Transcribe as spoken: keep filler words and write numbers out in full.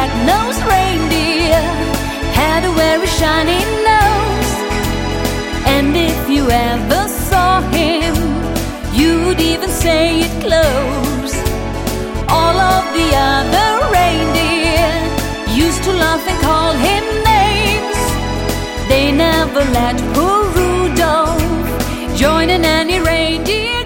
red-nosed reindeer had a very shiny nose. And if you ever saw him, you'd even say it close. All of the other reindeer used to laugh and call him names. They never let poor Rudolph join in any reindeer